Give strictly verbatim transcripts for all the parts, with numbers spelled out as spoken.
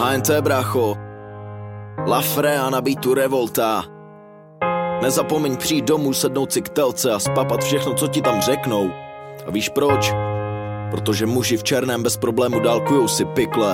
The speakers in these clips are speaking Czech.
H N T brácho, Lafre a na beatu Revolta. Nezapomeň přijít domů, sednout si k telce a spapat všechno, co ti tam řeknou. A víš proč? Protože muži v černém bez problému dálkujou si pikle.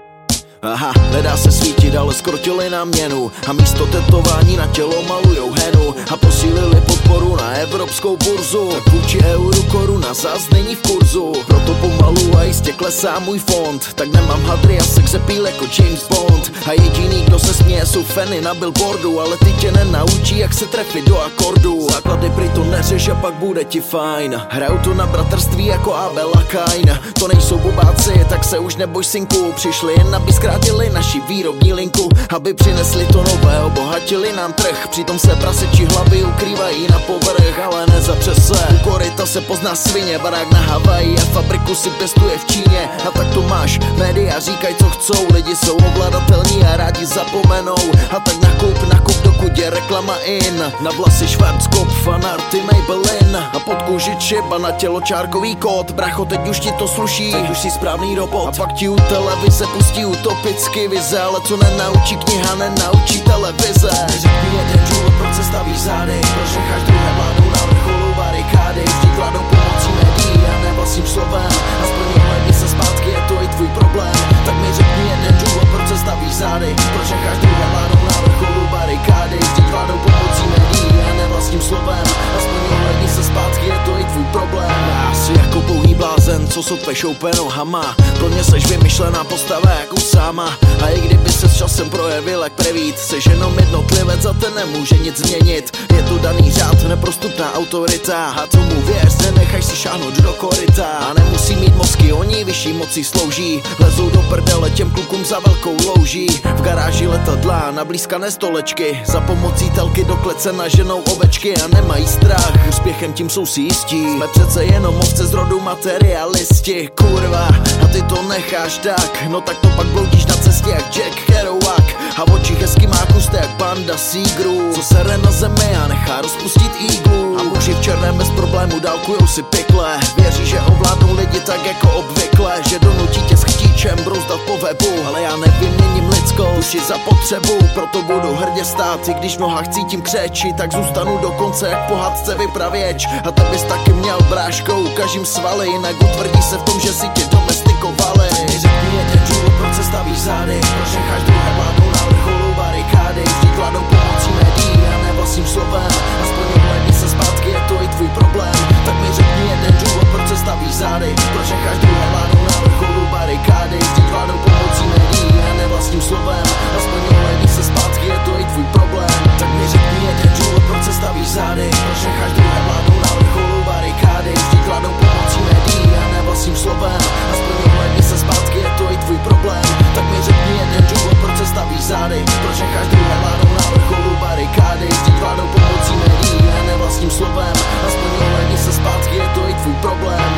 Aha, nedá se svítit, ale skrotili nám měnu a místo tetování na tělo malujou henu a posílili podporu na evropskou burzu. Tak vůči euru koruna zas není v kurzu, proto pomalu a jistě klesá můj fond. Tak nemám hadry a sex appeal jako James Bond a jediný, kdo se směje, jsou feny na billboardu, ale ty tě nenaučí, jak se trefit do akordu. Základy prý to neřeš a pak bude ti fajn. Hraju to na bratrství jako Abel a Kain. To nejsou bubáci, tak se už neboj synku, přišli jen aby zkrátili naši výrobní linku, aby přinesli to nové, obohatili nám trh. Přitom se praseči hlavy ukrývají na povrch, ale nezapře se. U koryta se pozná svině, barák na Havaji a fabriku si pěstuje v Číně. A tak to máš, média říkají co chcou, lidi jsou ovladatelní a rádi zapomenou. A tak nakup, nakup, dokud je reklama in. Na vlasy Schwarzkopf, fanarty Maybelline a pod kůži čip a na tělo čárkový kód. Bracho, teď už ti to sluší, teď už si správný robot. A pak ti u televize pustí utopicky vize, ale co nenaučí kniha, nenaučí televize. Řekni jeden důvod, proč se stavíš zády, proč necháš druhé vládou na vrcholu barikády. Vždyť vládou pomocí médií a ne vlastním slovem, aspoň ohledni se zpátky, je to i tvůj problém. Tak mi řekni jeden důvod, proč se stavíš zády, proč necháš druhé vládou na vrcholu barikády. Vždyť vládou pomocí médií a ne vlastním slovem, aspoň ohledni se zpátky, je to i tvůj problém. Já si jako pouhý blázen, co sotve šoupe nohama, pro mě seš vymyšlená postava jak Usáma. A i kdyby se s časem projevil jak prevít, seš jenom jednotlivec a ten nemůže nic změnit. Je tu daný řád, neprostupná autorita a tomu věř, nenechaj si šáhnout do koryta. A nemusí mít mozky, oni vyšší moci slouží, lezou do prdele těm klukům za velkou louží. V garáži letadla na blízkané stolečky, za pomocí telky do klece naženou ovečky a nemají strach, úspěchem tím jsou si jistí. Jsme přece jenom ovce z rodu materialisti, kurva, a ty to necháš tak, no tak to pak bloudíš na cestě jak Jack Kerouac a v očích eskimáků jste jak banda sígrů, co sere na zemi a nechá rozpustit iglu. A muži v černém bez problému dálkujou si pikle, věří, že ovládnou lidi tak jako obvykle, že donutí tě s chtíčem brouzdat po webu. Ale já nevyměním lidskou duši za potřebu, proto budu hrdě stát, i když v nohách cítím křeči, tak zůstanu do konce jak pohádce vypravěč. A ty bys taky měl bráškou, ukažím svaly, jinak utvrdí se v tom, že si tě domestikovali. Řekni jeden důvod, proč se stavíš zády, proč necháš druhé vládnou na vrcholu barikády. Vždyť vládou pomocí médií a ne vlastním slovem, aspoň ohledni se zpátky, je to i tvůj problém. Tak mi řekni jeden důvod, proč se stavíš zády, proč necháš druhé vládnou na vrcholu barikády. Vždyť vládou pomocí médií a ne vlastním slovem, aspoň ohledni se zpátky, je to i tvůj problém. Tak mi řekni jeden důvod, proč se stavíš zády, proč necháš druhé vládnou na vrcholu barikády. Vždyť vládou pomocí médií a ne vlastním slovem, aspoň ohledni se zpátky, je to i tvůj problém. Tak mi řekni jeden důvod, proč se stavíš zády, proč necháš druhé vládnou na vrcholu barikády. Vždyť vládou pomocí médií a ne vlastním slovem, aspoň ohledni se zpátky, je to i tvůj problém.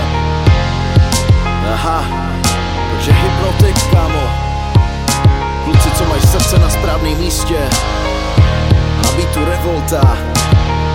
Aha, takže Hypnotic, kámo. Kluci, co mají srdce na správném místě, na beatu Revolta.